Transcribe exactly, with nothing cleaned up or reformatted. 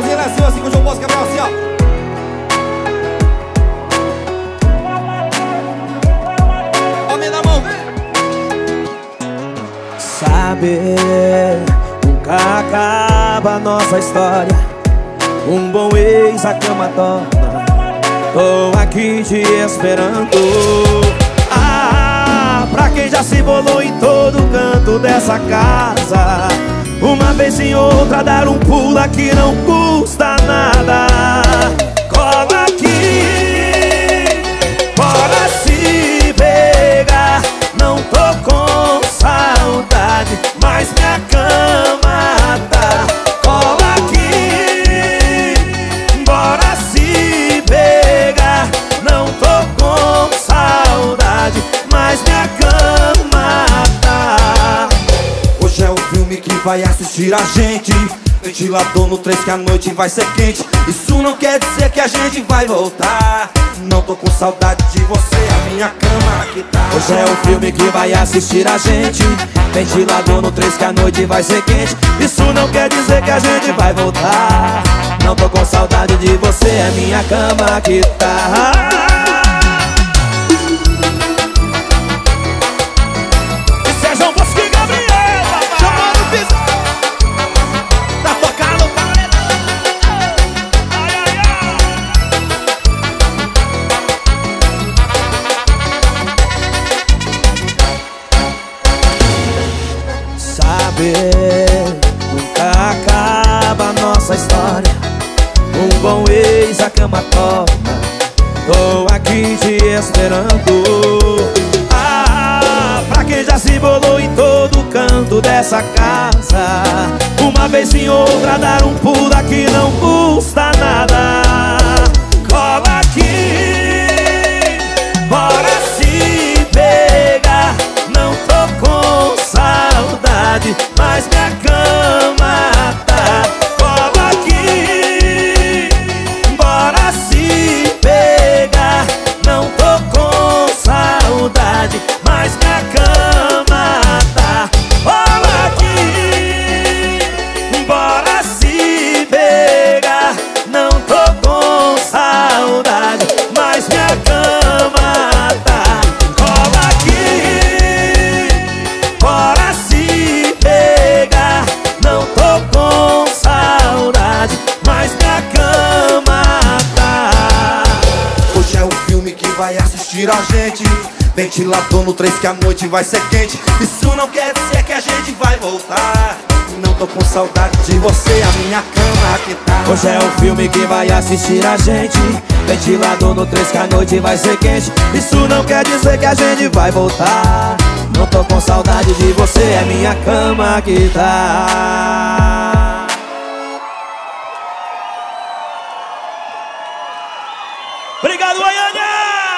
mãozinha lá em cima, assim com o João Bosco Gabriel, assim, ó. Homem da mão, vem. Sabe, nunca acaba a nossa história. Um bom ex a cama torna. Tô aqui te esperando. Ah, pra quem já se bolou em todo canto dessa casa, uma vez em outra dar um pulo aqui não custa nada. Cola aqui, bora se pegar. Não tô com saudade, mas minha cama tá. Cola aqui, bora se pegar. Não tô com saudade, mas minha cama tá. Hoje é o filme que vai assistir a gente. Ventilador no três que a noite vai ser quente. Isso não quer dizer que a gente vai voltar. Não tô com saudade de você, a minha cama aqui tá. Hoje é o filme que vai assistir a gente. Ventilador no três que a noite vai ser quente. Isso não quer dizer que a gente vai voltar. Não tô com saudade de você, a minha cama aqui tá. Nunca acaba a nossa história. Um bom ex a cama torna. Tô aqui te esperando. Ah, pra quem já se bolou em todo canto dessa casa, uma vez em outra dar um pulo aqui não custa nada. Cola aqui, bora se pegar. Não tô com saudade, mas minha cama tá. Cola aqui, bora se pegar. Não tô com saudade, mas minha cama tá. Cola aqui, bora se pegar. Não tô com saudade, mas minha cama tá. Cola aqui, bora se pegar. Não tô com saudade, mas minha cama tá. Hoje é o filme que vai assistir a gente. Ventilador no três que a noite vai ser quente. Isso não quer dizer que a gente vai voltar. Não tô com saudade de você, a minha cama aqui tá. Hoje é o filme que vai assistir a gente. Ventilador no três que a noite vai ser quente. Isso não quer dizer que a gente vai voltar. Não tô com saudade de você, é minha cama que tá. Obrigado, Goiânia!